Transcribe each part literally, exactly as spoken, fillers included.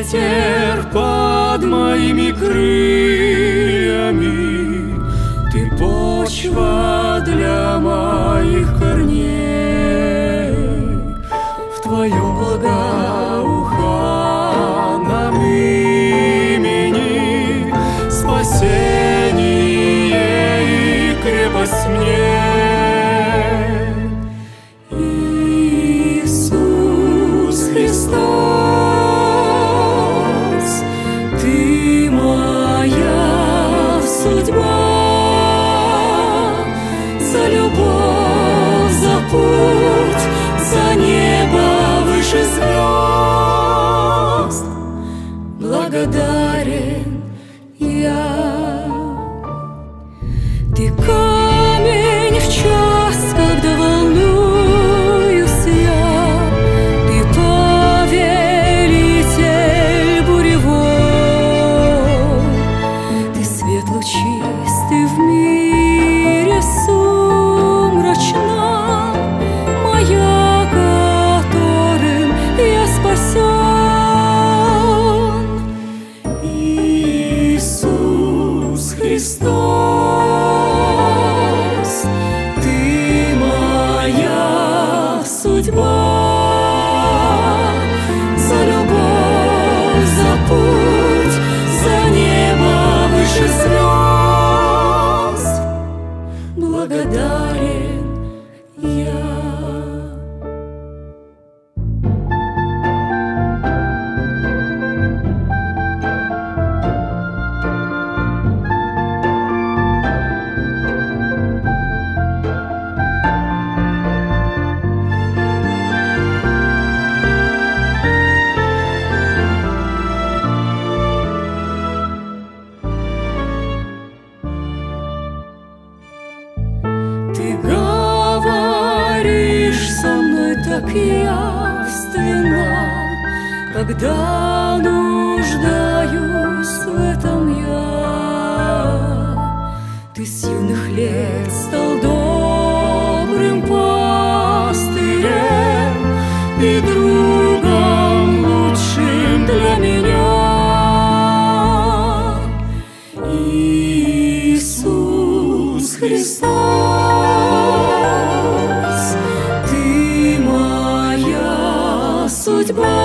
ветер под моими крыльями, ты почва для моих корней. В твоем благоуханном имени спасение и крепость мне. Иисус Христос, ты моя судьба. За любовь, за путь, за небо выше звезд благодарен я. Ты камень в час, когда волнуюсь я, ты повелитель буревой, ты свет лучистый в мире сумрачном, моя, которым я спасен. Иисус Христос, ты моя судьба. За любовь, за путь, за небо выше звезд благодарен я. Ты говоришь со мной так явственно, когда нуждаюсь в этом я. Ты с юных лет стал добрым пастырем и другом лучшим для меня. Иисус Христос, ты моя судьба.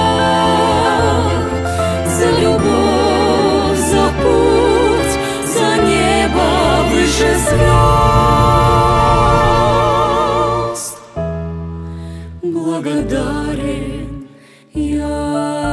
За любовь, за путь, за небо выше звезд благодарен я.